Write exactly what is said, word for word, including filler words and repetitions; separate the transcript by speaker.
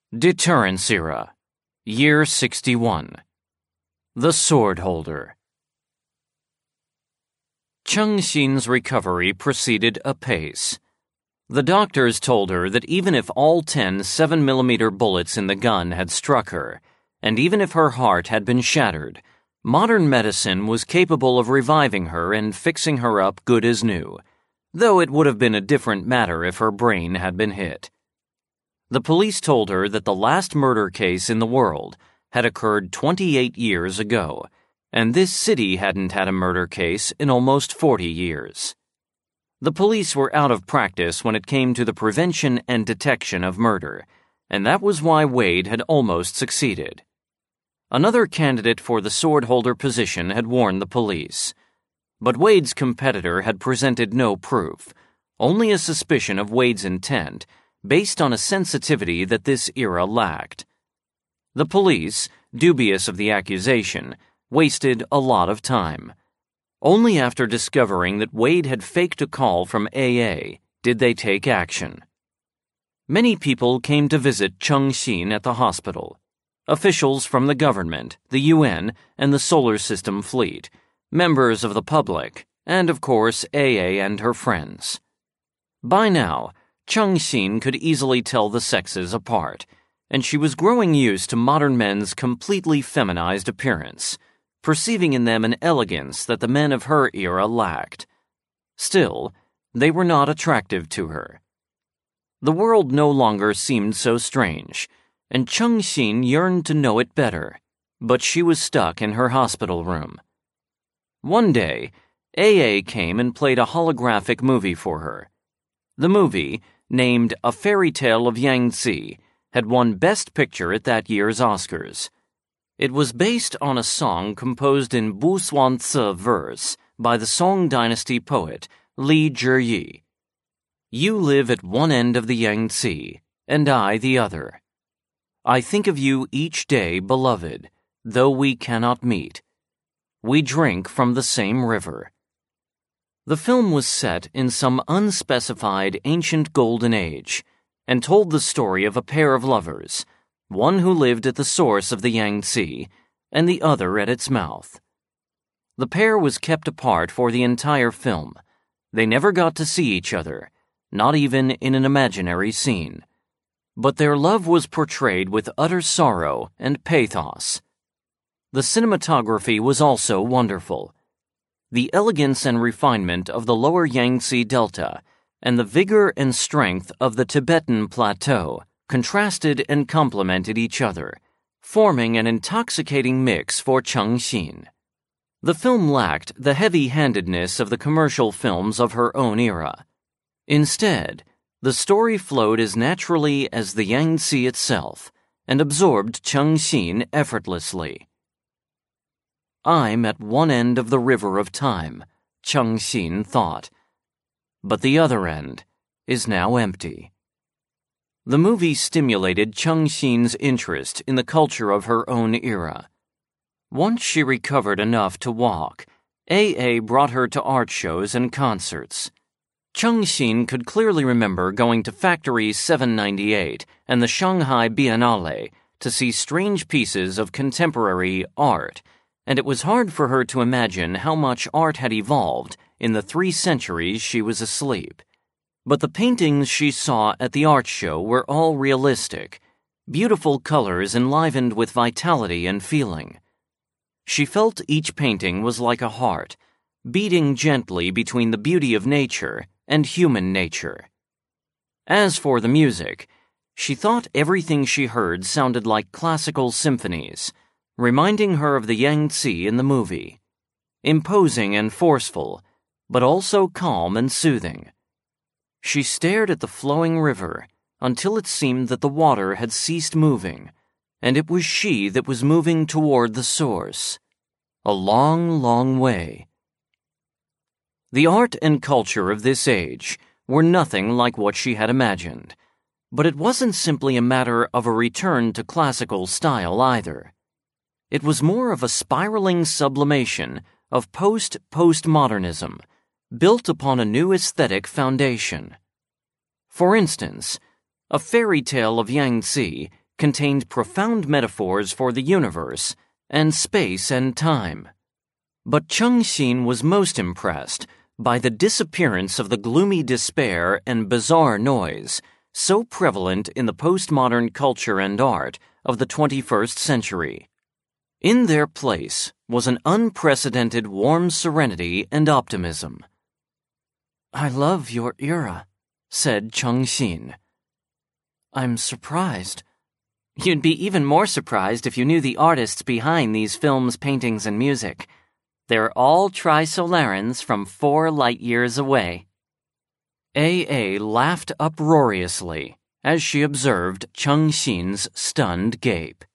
Speaker 1: Deterrence Era, Year sixty-one. The Sword Holder. Cheng Xin's recovery proceeded apace. The doctors told her that even if all ten seven millimeter bullets in the gun had struck her, and even if her heart had been shattered, modern medicine was capable of reviving her and fixing her up good as new, though it would have been a different matter if her brain had been hit. The police told her that the last murder case in the world had occurred twenty-eight years ago, and this city hadn't had a murder case in almost forty years. The police were out of practice when it came to the prevention and detection of murder, and that was why Wade had almost succeeded. Another candidate for the sword holder position had warned the police, but Wade's competitor had presented no proof, only a suspicion of Wade's intent, based on a sensitivity that this era lacked. The police, dubious of the accusation, wasted a lot of time. Only after discovering that Wade had faked a call from A A did they take action. Many people came to visit Cheng Xin at the hospital. Officials from the government, the U N, and the Solar System Fleet, members of the public, and of course A A and her friends. By now, Cheng Xin could easily tell the sexes apart, and she was growing used to modern men's completely feminized appearance, perceiving in them an elegance that the men of her era lacked. Still, they were not attractive to her. The world no longer seemed so strange, and Cheng Xin yearned to know it better, but she was stuck in her hospital room. One day, A A came and played a holographic movie for her. The movie, named A Fairy Tale of Yangtze, had won Best Picture at that year's Oscars. It was based on a song composed in Bu Suanzi verse by the Song Dynasty poet Li Zhiyi. You live at one end of the Yangtze, and I the other. I think of you each day, beloved, though we cannot meet. We drink from the same river. The film was set in some unspecified ancient golden age and told the story of a pair of lovers, one who lived at the source of the Yangtze and the other at its mouth. The pair was kept apart for the entire film. They never got to see each other, not even in an imaginary scene. But their love was portrayed with utter sorrow and pathos. The cinematography was also wonderful. The elegance and refinement of the lower Yangtze Delta and the vigor and strength of the Tibetan Plateau contrasted and complemented each other, forming an intoxicating mix for Cheng Xin. The film lacked the heavy-handedness of the commercial films of her own era. Instead, the story flowed as naturally as the Yangtze itself and absorbed Cheng Xin effortlessly. I'm at one end of the river of time, Cheng Xin thought, but the other end is now empty. The movie stimulated Cheng Xin's interest in the culture of her own era. Once she recovered enough to walk, A A brought her to art shows and concerts. Cheng Xin could clearly remember going to Factory seven ninety-eight and the Shanghai Biennale to see strange pieces of contemporary art, and it was hard for her to imagine how much art had evolved in the three centuries she was asleep. But the paintings she saw at the art show were all realistic, beautiful colors enlivened with vitality and feeling. She felt each painting was like a heart, beating gently between the beauty of nature and human nature. As for the music, she thought everything she heard sounded like classical symphonies, reminding her of the Yangtze in the movie. Imposing and forceful, but also calm and soothing. She stared at the flowing river until it seemed that the water had ceased moving, and it was she that was moving toward the source. A long, long way. The art and culture of this age were nothing like what she had imagined, but it wasn't simply a matter of a return to classical style either. It was more of a spiraling sublimation of post-postmodernism, built upon a new aesthetic foundation. For instance, A Fairy Tale of Yangtze contained profound metaphors for the universe and space and time. But Cheng Xin was most impressed by the disappearance of the gloomy despair and bizarre noise so prevalent in the postmodern culture and art of the twenty-first century. In their place was an unprecedented warm serenity and optimism. "I love your era," said Cheng Xin. "I'm surprised." "You'd be even more surprised if you knew the artists behind these films, paintings, and music. They're all Trisolarans from four light years away." A A laughed uproariously as she observed Cheng Xin's stunned gape.